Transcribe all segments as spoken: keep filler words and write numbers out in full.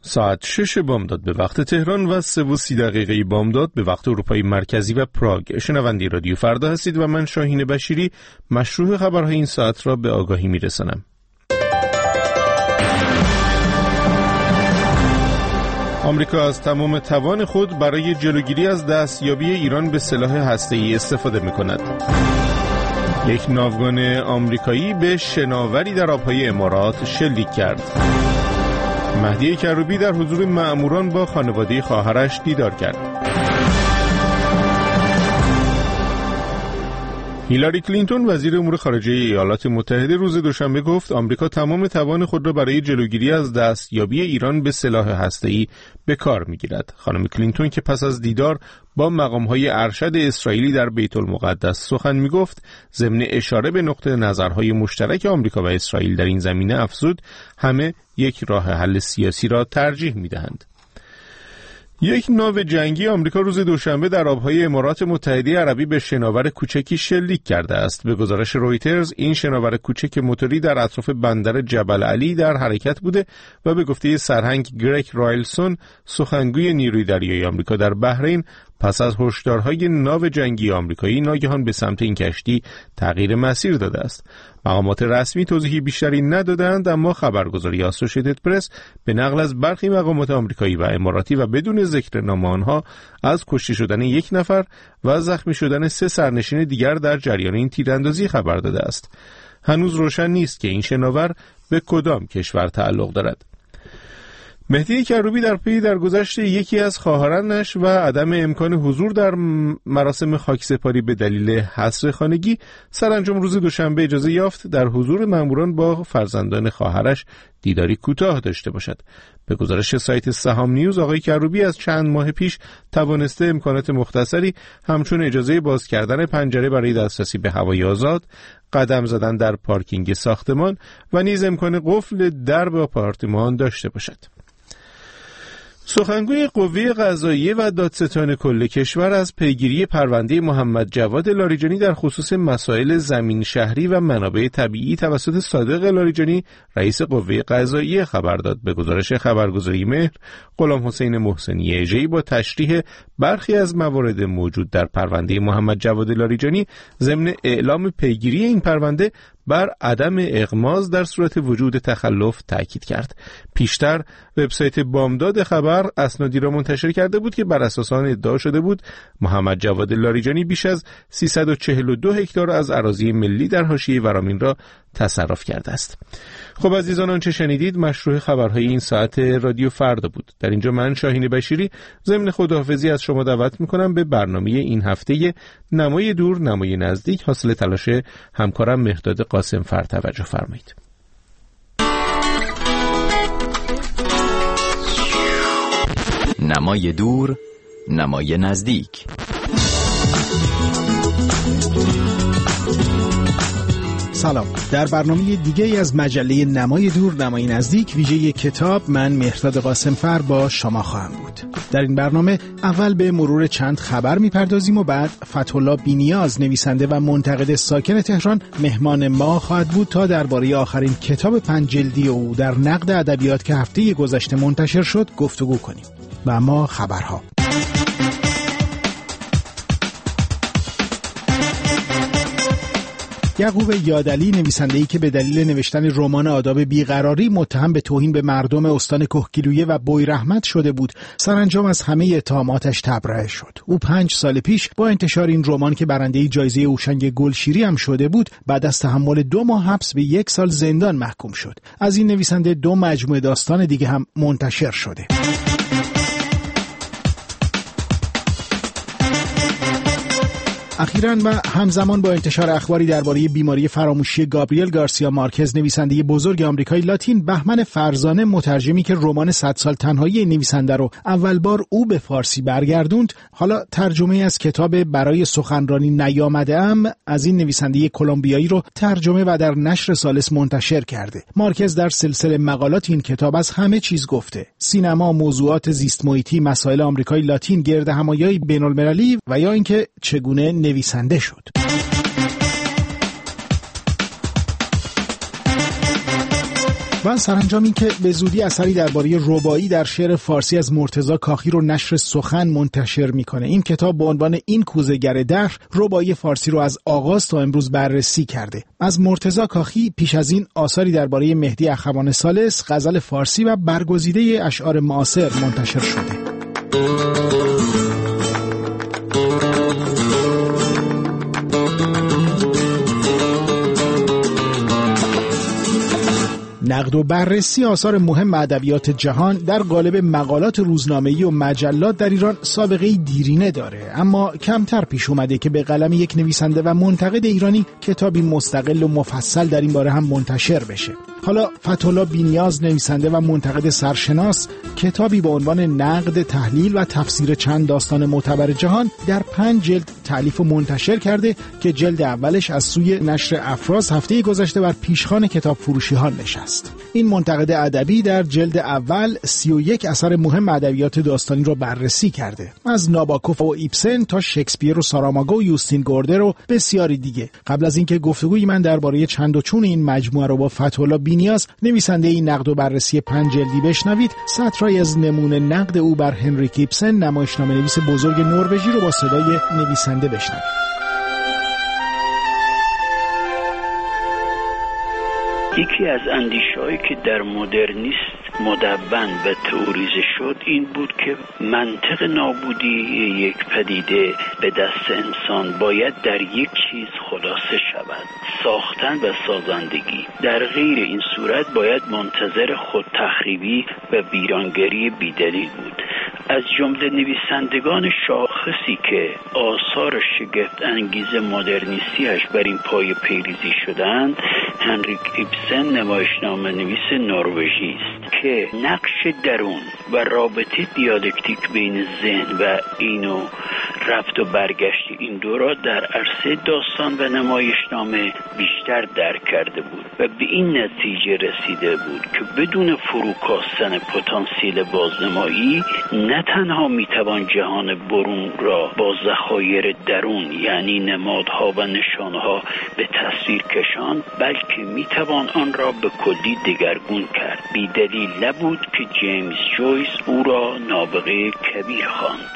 ساعت شش بامداد به وقت تهران و سه و سی دقیقه بامداد به وقت اروپای مرکزی و پراگ. شنونده رادیو فردا هستید و من شاهین بشیری مشروع خبرهای این ساعت را به آگاهی میرسانم. آمریکا از تمام توان خود برای جلوگیری از دستیابی ایران به سلاح هسته‌ای استفاده می‌کند. یک ناوگان آمریکایی به شناوری در آبهای امارات شلیک کرد. مهدی کروبی در حضور مأموران با خانواده خواهرش دیدار کرد. هیلاری کلینتون وزیر امور خارجه ایالات متحده روز دوشنبه گفت آمریکا تمام توان خود را برای جلوگیری از دستیابی ایران به سلاح هسته‌ای به کار می‌گیرد. خانم کلینتون که پس از دیدار با مقام‌های ارشد اسرائیلی در بیت المقدس سخن می‌گفت، ضمن اشاره به نقطه نظرهای مشترک آمریکا و اسرائیل در این زمینه افزود همه یک راه حل سیاسی را ترجیح می‌دهند. یک ناو جنگی آمریکا روز دوشنبه در آبهای امارات متحده عربی به شناور کوچکی شلیک کرده است. به گزارش رویترز این شناور کوچک موتوری در اطراف بندر جبل علی در حرکت بوده و به گفته سرهنگ گرگ رایلسون سخنگوی نیروی دریایی آمریکا در بحرین پس از هشدارهای ناو جنگی آمریکایی ناگهان به سمت این کشتی تغییر مسیر داده است. مقامات رسمی توضیحی بیشتری ندادند، اما خبرگزاری آسوشیتد پرس به نقل از برخی مقامات آمریکایی و اماراتی و بدون ذکر نام آنها از کشته شدن یک نفر و زخمی شدن سه سرنشین دیگر در جریان این تیراندازی خبر داده است. هنوز روشن نیست که این شناور به کدام کشور تعلق دارد. مهدی کروبی در پی درگذشت یکی از خواهرانش و عدم امکان حضور در مراسم خاکسپاری به دلیل حصر خانگی سرانجام روز دوشنبه اجازه یافت در حضور ماموران با فرزندان خواهرش دیداری کوتاه داشته باشد. به گزارش سایت سهام نیوز آقای کروبی از چند ماه پیش توانسته امکانات مختصری همچون اجازه باز کردن پنجره برای دسترسی به هوای آزاد، قدم زدن در پارکینگ ساختمان و نیز امکان قفل درب آپارتمان داشته باشد. سخنگوی قوه قضاییه و دادستان کل کشور از پیگیری پرونده محمد جواد لاریجانی در خصوص مسائل زمین شهری و منابع طبیعی توسط صادق لاریجانی رئیس قوه قضاییه خبر داد. به گزارش خبرگزاری مهر، غلام حسین محسنی اژه‌ای با تشریح برخی از موارد موجود در پرونده محمد جواد لاریجانی ضمن اعلام پیگیری این پرونده بر عدم اغماض در صورت وجود تخلف تاکید کرد. پیشتر وبسایت بامداد خبر اسنادی را منتشر کرده بود که بر اساس آن ادعا شده بود محمد جواد لاریجانی بیش از سیصد و چهل و دو هکتار از اراضی ملی در حاشیه ورامین را تصرف کرده است. خب عزیزان، آنچه شنیدید مشروع خبرهای این ساعت رادیو فردا بود. در اینجا من شاهین بشیری ضمن خداحافظی از شما دعوت میکنم به برنامه این هفته نمای دور نمای نزدیک حاصل تلاش همکارم مهداد قاسم فر توجه فرمایید. نمای دور نمای نزدیک. سلام. در برنامه دیگه ای از مجله نمای دور نمای نزدیک ویژه کتاب من مهداد قاسمفر با شما خواهم بود. در این برنامه اول به مرور چند خبر میپردازیم و بعد فتح‌الله بی‌نیاز نویسنده و منتقد ساکن تهران مهمان ما خواهد بود تا درباره آخرین کتاب پنج جلدی او در نقد ادبیات که هفته گذشته منتشر شد گفتگو کنیم. و اما خبرها. یعقوب یادعلی نویسنده‌ای که به دلیل نوشتن رمان آداب بیقراری متهم به توهین به مردم استان کهگیلویه و بویراحمد شده بود، سرانجام از همه اتهاماتش تبرئه شد. او پنج سال پیش با انتشار این رمان که برنده جایزه اوشنگ گلشیری هم شده بود، بعد از تحمل دو ماه حبس به یک سال زندان محکوم شد. از این نویسنده دو مجموعه داستان دیگه هم منتشر شده. اخیراً و همزمان با انتشار اخباری درباره بیماری فراموشی گابریل گارسیا مارکز نویسنده بزرگ آمریکای لاتین، بهمن فرزانه مترجمی که رمان صد سال تنهایی نویسنده رو اول بار او به فارسی برگردوند، حالا ترجمه از کتاب برای سخنرانی نیامده‌ام از این نویسنده کلمبیایی رو ترجمه و در نشر ثالث منتشر کرده. مارکز در سلسله مقالات این کتاب از همه چیز گفته: سینما، موضوعات زیست محیطی، مسائل آمریکای لاتین، گردهمایی‌های بین‌المللی و یا اینکه چگونه نویسنده شد. و سرانجام این که به زودی اثری درباره رباعی در شعر فارسی از مرتضی کاخی رو نشر سخن منتشر میکنه. این کتاب با عنوان این کوزه‌گر دهر رباعی فارسی رو از آغاز تا امروز بررسی کرده. از مرتضی کاخی پیش از این آثاری درباره مهدی اخوان ثالث، غزل فارسی و برگزیده اشعار معاصر منتشر شده. نقد و بررسی آثار مهم ادبیات جهان در قالب مقالات روزنامه‌ای و مجلات در ایران سابقه دیرینه داره، اما کمتر پیش اومده که به قلم یک نویسنده و منتقد ایرانی کتابی مستقل و مفصل در این باره هم منتشر بشه. حالا فتح‌الله بی‌نیاز، نویسنده و منتقد سرشناس، کتابی با عنوان نقد، تحلیل و تفسیر چند داستان معتبر جهان در پنج جلد تألیف و منتشر کرده که جلد اولش از سوی نشر افراز هفته گذشته بر پیشخوان کتاب فروشی ها نشست. این منتقد ادبی در جلد اول سی و یک اثر مهم ادبیات داستانی رو بررسی کرده، از ناباکوف و ایبسن تا شکسپیر و ساراماگو و یوستین گوردر و بسیاری دیگه. قبل از اینکه گفتگوی من درباره چند و چون این مجموعه رو با فتح‌الله بی‌نیاز، نویسنده این نقد و بررسی پنج جلدی بشنوید، سطرهایی از نمونه نقد او بر هنریک ایبسن، نمایشنامه نویس بزرگ نروژی رو با صدای نویسنده بشنوید. یکی از اندیشه‌هایی که در مدرنیست مدون و تئوریزه شد این بود که منطق نابودی یک پدیده به دست انسان باید در یک چیز خلاصه شود: ساختن و سازندگی. در غیر این صورت باید منتظر خود تخریبی و ویرانگری بیدلیل بود. از جمله نویسندگان شاخصی که آثار شگفت انگیز مدرنیستیش بر این پایه پیریزی شدند، هنریک ایبسن نمایشنامه نویس نروژی است که نقش درون و رابطه دیالکتیک بین ذهن و اینو رفت و برگشت این دو را در عرصه داستان و نمایشنامه بیشتر درک کرده بود و به این نتیجه رسیده بود که بدون فروکاستن پتانسیل بازنمایی نه تنها میتوان جهان برون را با ذخایر درون یعنی نمادها و نشانها به تصویر کشاند، بلکه میتوان آن را به کلی دگرگون کرد. بی دلیل نبود که جیمز جویس او را نابغه کبیر خواند.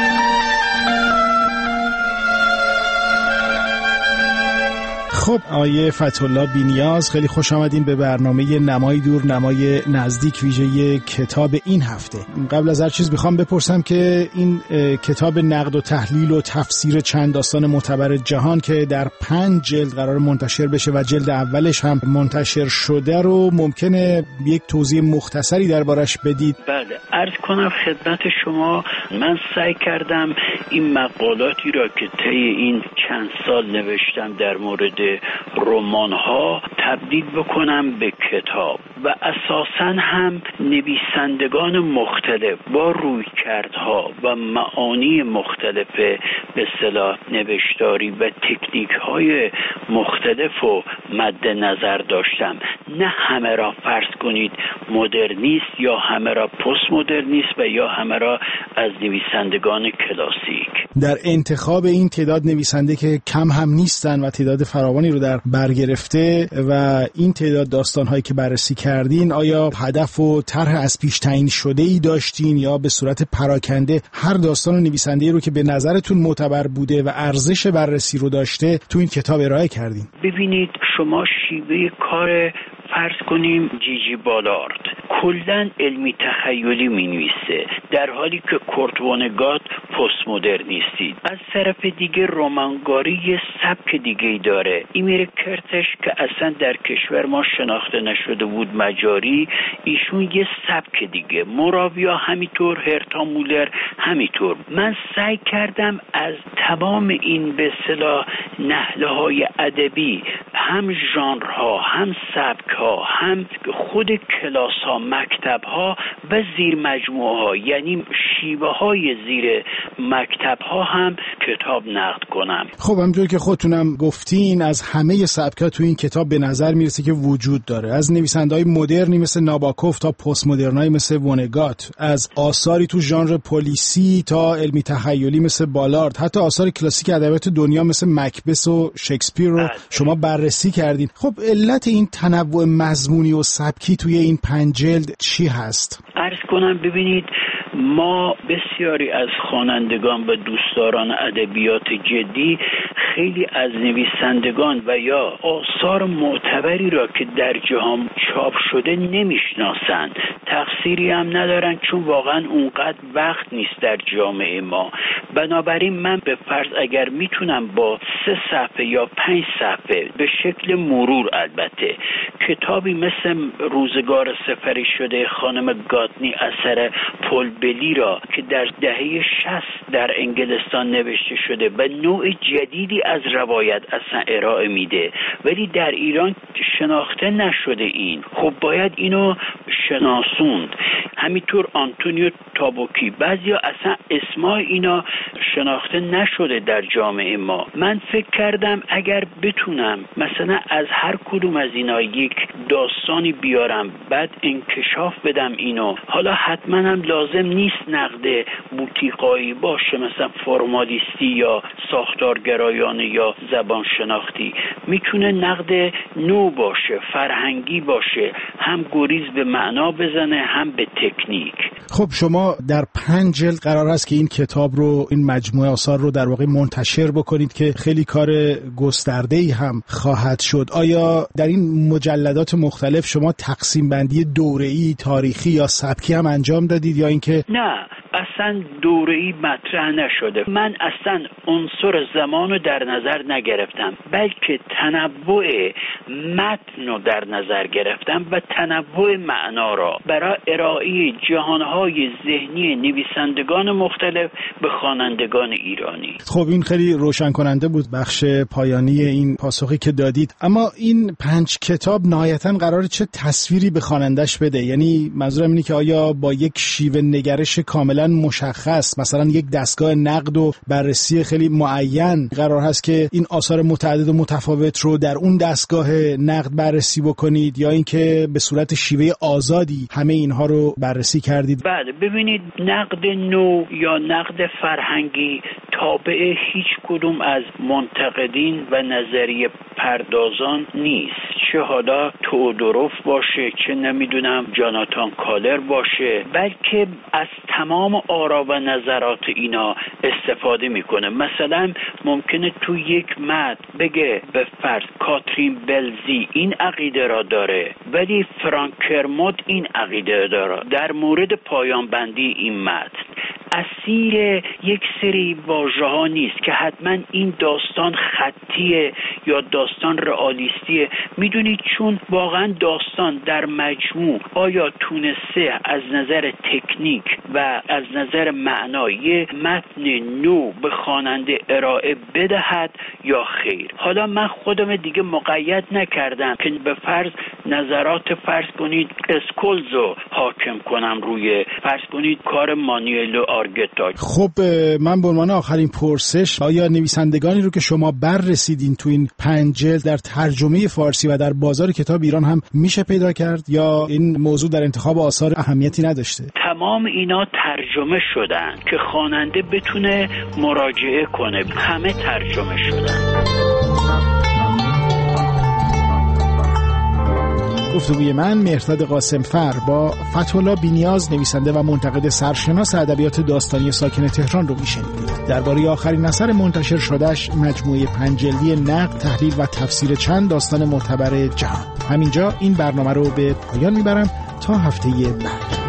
خب آیه فتح‌الله بی‌نیاز، خیلی خوش آمدین به برنامه نمای دور نمای نزدیک ویژه کتاب این هفته. قبل از هر چیز میخوام بپرسم که این کتاب نقد و تحلیل و تفسیر چند داستان معتبر جهان که در پنج جلد قرار منتشر بشه و جلد اولش هم منتشر شده رو ممکنه یک توضیح مختصری دربارش بدید؟ بله، عرض کنم خدمت شما، من سعی کردم این مقالاتی را که طی این چند سال نوشتم در مورد رمان ها تبدیل بکنم به کتاب و اساساً هم نویسندگان مختلف با رویکردها و معانی مختلف به اصطلاح نوشتاری و تکنیک های مختلف رو مد نظر داشتم. نه همه را فرض کنید مدرنیست یا همه را پست مدرنیست و یا همه را از نویسندگان کلاسیک. در انتخاب این تعداد نویسنده که کم هم نیستن و تعداد فراوانی رو در بر گرفته و این تعداد داستان‌هایی که بررسی کردین، آیا هدف و طرح از پیش تعیین شده ای داشتین یا به صورت پراکنده هر داستان و نویسنده‌ای رو که به نظرتون معتبر بوده و ارزش بررسی رو داشته تو این کتاب ارائه کردین؟ ببینید، شما شیوه کار فرض کنیم جیجی بالارد کلن علمی تخیلی می نویسه، در حالی که کورت وانگات پست مدرنیستی. از طرف دیگه رمانگاری یه سبک دیگه داره. ایمیر کرتش که اصلا در کشور ما شناخته نشده بود، مجاری، ایشون یه سبک دیگه. موراویا همینطور، هرتا مولر همینطور. من سعی کردم از تمام این به اصطلاح نهله‌های ادبی، هم ژانرها، هم سبک‌ها، هم خود کلاس‌ها، مکتب‌ها و زیر مجموعه‌ها، یعنی شیوه‌های زیر مکتب‌ها هم کتاب نقد کنم. خب همونطور که خودتونم گفتین از همه سبک‌ها تو این کتاب به نظر میرسه که وجود داره، از نویسنده‌های مدرنی مثل ناباکوف تا پست مدرنای مثل ونگات، از آثاری تو ژانر پلیسی تا علمی تخیلی مثل بالارد، حتی آثار کلاسیک ادبیات دنیا مثل مکبث و شکسپیر رو شما بررسی کردین. خب علت این تنوع مضمونی و سبکی توی این پنج جلد چی هست؟ عرض کنم ببینید، ما بسیاری از خوانندگان و دوستداران ادبیات جدی خیلی از نویسندگان و یا آثار معتبری را که در جهان چاپ شده نمیشناسند. تقصیری هم ندارن چون واقعا اونقدر وقت نیست در جامعه ما. بنابراین من به فرض اگر میتونم با سه صفحه یا پنج صفحه به شکل مرور البته کتابی مثل روزگار سپری شده خانم گاتنی اثر پل بلی را که در دهه شصت در انگلستان نوشته شده و نوع جدیدی از روایت اصلا ارائه میده ولی در ایران شناخته نشده، این خب باید اینو شناسوند. همینطور آنتونیو تابوکی، بعضیا اصلا اسمای اینا شناخته نشده در جامعه ما. من فکر کردم اگر بتونم مثلا از هر کدوم از اینا یک داستانی بیارم بعد انکشاف بدم اینو، حالا حتما هم لازم نیست نقد بوتیقایی باشه مثلا فرمالیستی یا ساختارگرایانه یا زبان شناختی، میتونه نقد نو باشه، فرهنگی باشه، هم گریز به معنا بزنه هم به تکنیک. خب شما در پنج جلد قرار است که این کتاب رو، این مجموعه آثار رو در واقع منتشر بکنید که خیلی کار گسترده‌ای هم خواهد شد. آیا در این مجلدات مختلف شما تقسیم بندی دوره‌ای، تاریخی یا سبکی هم انجام دادید یا اینکه نه؟ اصلا دوره‌ای مطرح نشده. من اصلا عنصر زمان رو در نظر نگرفتم بلکه تنوع متن رو در نظر گرفتم و تنوع معنا را برای ارائه جهانهای ذهنی نویسندگان مختلف به خوانندگان ایرانی. خب این خیلی روشن کننده بود بخش پایانی این پاسخی که دادید. اما این پنج کتاب نهایتاً قراره چه تصویری به خوانندش بده؟ یعنی منظورم اینه که آیا با یک شیوه نگرش کاملاً مشخص، مثلا یک دستگاه نقد و بررسی خیلی معین قرار هست که این آثار متعدد و متفاوت رو در اون دستگاه نقد بررسی بکنید یا اینکه به صورت شیوه آزادی همه اینها رو بررسی کردید؟ بله ببینید، نقد نو یا نقد فرهنگی تابع هیچ کدوم از منتقدین و نظریه پردازان نیست، چه حالا تئودوروف باشه چه نمیدونم جاناتان کالر باشه، بلکه از تمام آرا و نظرات اینا استفاده میکنه. مثلا ممکنه تو یک متن بگه به فرض کاترین بلزی این عقیده را داره ولی فرانک کرمود این عقیده داره در مورد پایان بندی این متن. اسیر یک سری واژه‌ها نیست که حتما این داستان خطیه یا داستان رئالیستیه. میدونید چون واقعا داستان در مجموع آیا تونسته از نظر تکنیک و از نظر معنایی متن نو به خواننده ارائه بدهد یا خیر. حالا من خودم دیگه مقید نکردم که به فرض نظرات فرض کنید اسکولزو حاکم کنم روی فرض کنید کار مانوئل آرگتا. خب من به عنوان آخرین پرسش، آیا نویسندگانی رو که شما بررسیدین تو این پنج جلد در ترجمه فارسی و در بازار کتاب ایران هم میشه پیدا کرد یا این موضوع در انتخاب آثار اهمیتی نداشته؟ تمام اینا ترجمه شدن که خواننده بتونه مراجعه کنه، همه ترجمه شدن. گفتگوی من مهرداد قاسمفر با فتح‌الله بی‌نیاز، نویسنده و منتقد سرشناس ادبیات داستانی ساکن تهران رو میشنیدید. درباره آخرین اثر منتشر شدهش، مجموعه پنج جلدی نقد، تحلیل و تفسیر چند داستان معتبر جهان. همینجا این برنامه رو به پایان میبرم تا هفته بعد.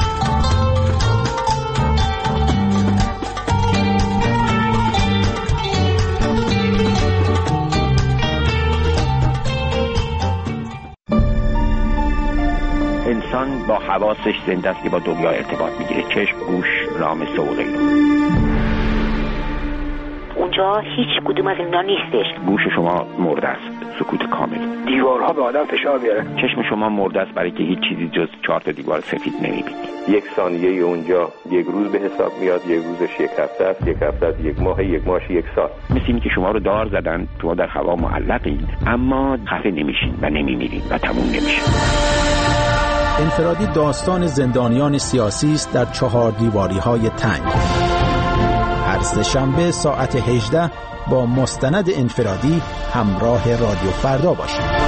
انسان با حواسش زنده است که با دنیا ارتباط میگیره، چشم، گوش، رام، سوقه. اون اینجا هیچ کدوم از اینا نیستش. گوش شما مرده است، سکوت کامل. دیوارها به آدم فشار میاره. چشم شما مرده است برای که هیچ چیزی جز چهار تا دیوار سفید نمیبینید. یک ثانیه اونجا یک روز به حساب میاد، یک روزش یک هفته است، یک هفته است یک ماه، یک ماهش یک سال. مثل این که شما رو دار زدن، شما در هوا معلقید اما خفه نمیشین و نمیمیرین و تموم نمیشه. انفرادی داستان زندانیان سیاسی است در چهار دیواری های تنگ. هر سه‌شنبه ساعت هجده با مستند انفرادی همراه رادیو فردا باشید.